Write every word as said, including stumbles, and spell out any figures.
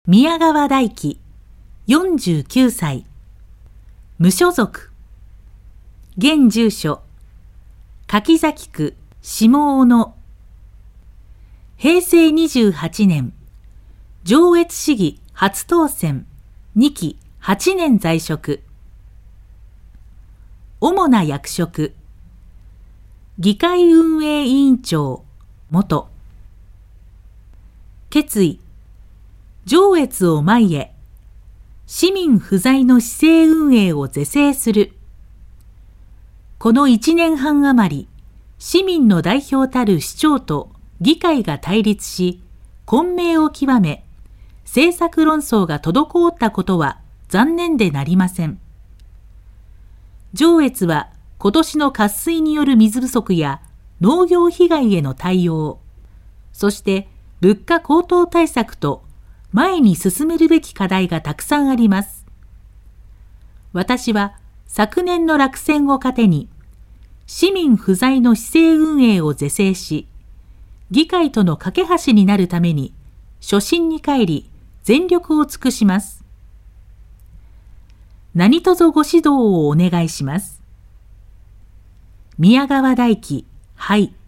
宮川大輝、よんじゅうきゅうさい、無所属、現住所、柿崎区下小野、へいせいにじゅうはちねん、上越市議初当選、にきはちねん在職。主な役職、議会運営委員長、元。決意、上越を前へ、市民不在の市政運営を是正する。このいちねんはん余り、市民の代表たる市長と議会が対立し、混迷を極め、政策論争が滞ったことは残念でなりません。上越は今年の渇水による水不足や農業被害への対応、そして物価高騰対策と前に進めるべき課題がたくさんあります。私は昨年の落選を糧に、市民不在の市政運営を是正し、議会との架け橋になるために、初心に帰り、全力を尽くします。何卒ご指導をお願いします。宮川大輝、はい。